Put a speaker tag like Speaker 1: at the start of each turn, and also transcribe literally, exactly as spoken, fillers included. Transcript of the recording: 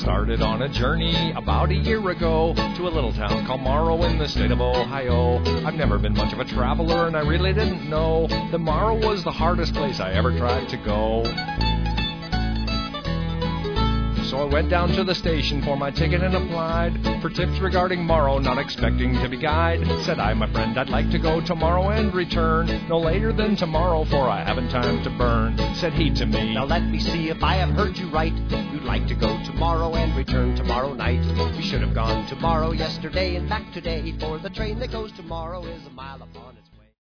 Speaker 1: started on a journey about a year ago to a little town called Morrow in the state of Ohio. I've never been much of a traveler, and I really didn't know that Morrow was the hardest place I ever tried to go. So I went down to the station for my ticket and applied for tips regarding Morrow, not expecting to be guide. Said I, my friend, I'd like to go tomorrow and return no later than tomorrow, for I haven't time to burn. Said he to me,
Speaker 2: now let me see if I have heard you right. You'd like to go tomorrow and return tomorrow night. We should have gone tomorrow yesterday and back today, for the train that goes tomorrow is a mile apart.